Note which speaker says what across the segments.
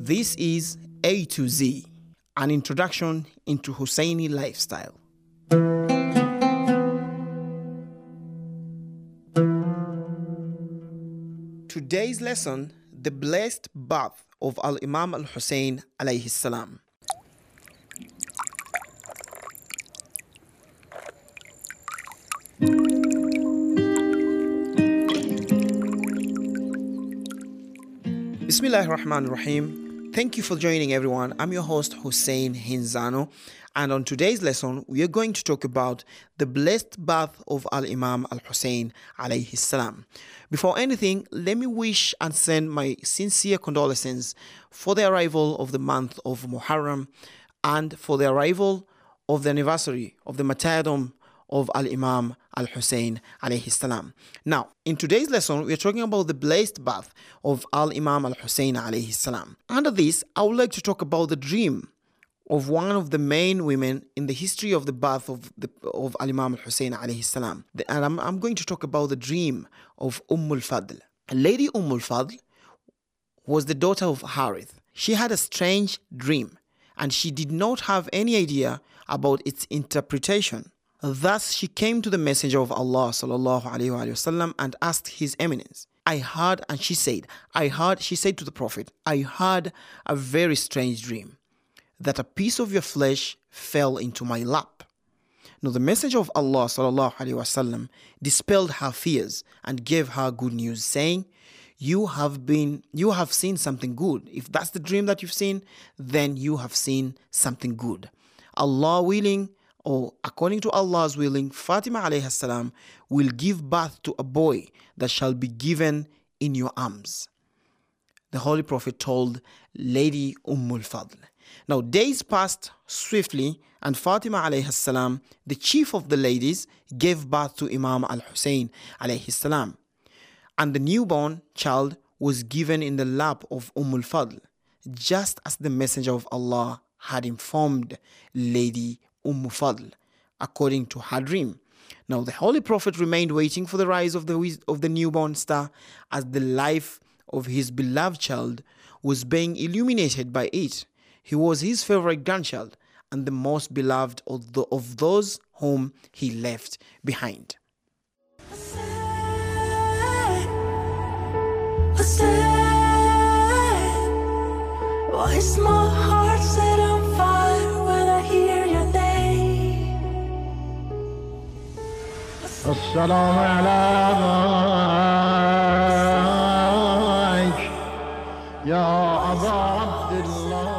Speaker 1: This is A to Z, an introduction into Husseini lifestyle. Today's lesson, the blessed bath of Al-Imam Al-Hussein alayhi salam. Bismillahir Rahmanir Rahim. Thank you for joining, everyone. I'm your host, Hussein Hinzano, and on today's lesson, we are going to talk about the blessed bath of Al-Imam Al-Hussein alayhi salam. Before anything, let me wish and send my sincere condolences for the arrival of the month of Muharram and for the arrival of the anniversary of the martyrdom of Al-Imam Al-Hussein alayhi salam. Now, in today's lesson, we are talking about the blessed bath of Al-Imam Al-Hussein alayhi salam. Under this, I would like to talk about the dream of one of the main women in the history of the bath of Al-Imam Al-Hussein alayhi salam. And I'm going to talk about the dream of Al-Fadl. Lady Al-Fadl was the daughter of Harith. She had a strange dream, and she did not have any idea about its interpretation. Thus, she came to the Messenger of Allah sallallahu alaihi wasallam and asked His Eminence. She said to the Prophet, I had a very strange dream, that a piece of your flesh fell into my lap. Now, the Messenger of Allah sallallahu alaihi wasallam dispelled her fears and gave her good news, saying, You have seen something good. If that's the dream that you've seen, then you have seen something good. Allah willing, or according to Allah's willing, Fatima alayhi salam will give birth to a boy that shall be given in your arms. The Holy Prophet told Lady Fadl. Now, days passed swiftly, and Fatima alayhi salam, the chief of the ladies, gave birth to Imam Al-Hussein alayhi salam. And the newborn child was given in the lap of Fadl, just as the Messenger of Allah had informed Lady Fadl, according to her dream. Now, the Holy Prophet remained waiting for the rise of the newborn star, as the life of his beloved child was being illuminated by it. He was his favorite grandchild and the most beloved of those whom he left behind.
Speaker 2: Why is my heart set on fire when I hear your name?
Speaker 3: السلام عليك يا أبا عبد الله.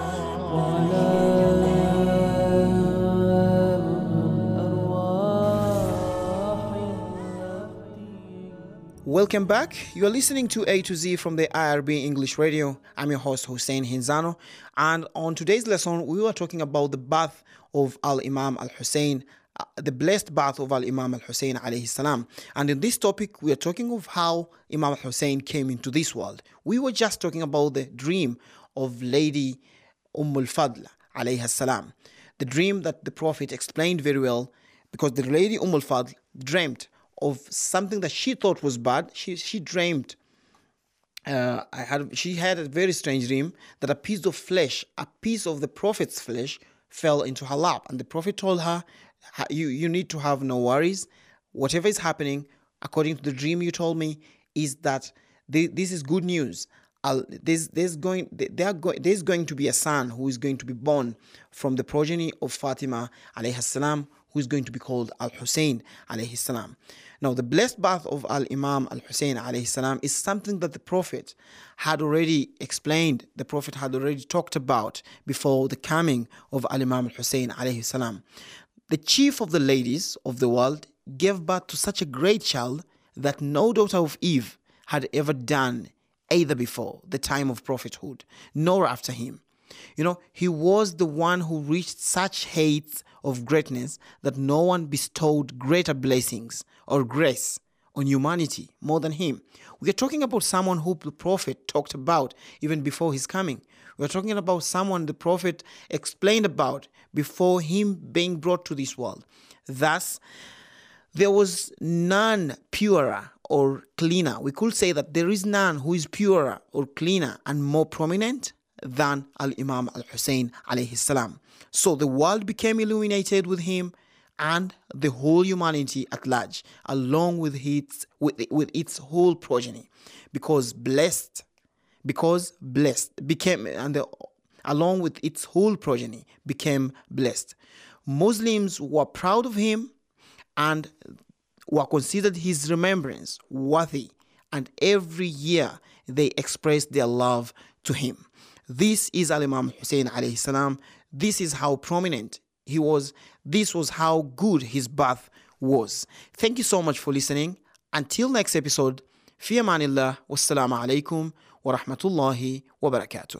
Speaker 1: Welcome back. You are listening to A to Z from the IRB English Radio. I'm your host, Hussein Hinzano. And on today's lesson, we were talking about the bath of Al-Imam Al-Hussein, the blessed bath of Al-Imam Al-Hussein alayhi salam. And in this topic, we are talking of how Imam Al-Hussein came into this world. We were just talking about the dream of Lady Fadl alayhi salam. The dream that the Prophet explained very well, because the Lady Fadl dreamt of something that she thought was bad. She dreamed. She had a very strange dream that a piece of flesh, a piece of the Prophet's flesh, fell into her lap, and the Prophet told her, "You need to have no worries. Whatever is happening, according to the dream you told me, is that this is good news. There's going to be a son who is going to be born from the progeny of Fatima alayhi salam, who is going to be called Al-Hussein alayhi salam." Now, the blessed bath of Al-Imam Al-Hussein alayhi salam is something that the Prophet had already explained, the Prophet had already talked about before the coming of Al-Imam Al-Hussein alayhi salam. The chief of the ladies of the world gave birth to such a great child that no daughter of Eve had ever done, either before the time of prophethood, nor after him. He was the one who reached such heights of greatness that no one bestowed greater blessings or grace on humanity more than him. We are talking about someone who the Prophet talked about even before his coming. We are talking about someone the Prophet explained about before him being brought to this world. Thus, there was none purer or cleaner. We could say that there is none who is purer or cleaner and more prominent than Al-Imam Al-Hussein alayhi salam. So the world became illuminated with him, and the whole humanity at large, along with its whole progeny, along with its whole progeny became blessed. Muslims were proud of him and were considered his remembrance worthy, and every year they expressed their love to him. This is Al-Imam Hussein alayhi salam. This is how prominent he was. This was how good his birth was. Thank you so much for listening. Until next episode, fi amanillah, wassalamu alaikum wa rahmatullahi wa barakatuh.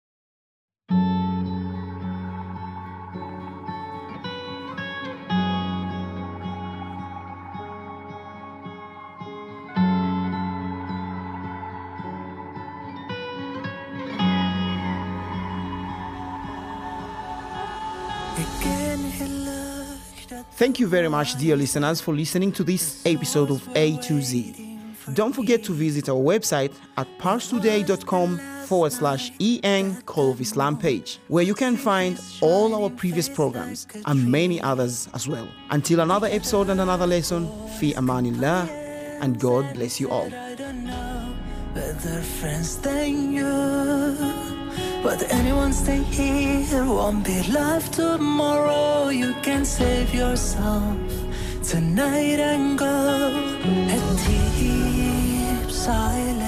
Speaker 1: Thank you very much, dear listeners, for listening to this episode of A to Z. Don't forget to visit our website at parstoday.com/EN Call of Islam page, where you can find all our previous programs and many others as well. Until another episode and another lesson, fi amanillah, and God bless you all.
Speaker 2: Better friends than you. But anyone stay here won't be alive tomorrow. You can save yourself tonight and go a deep silence.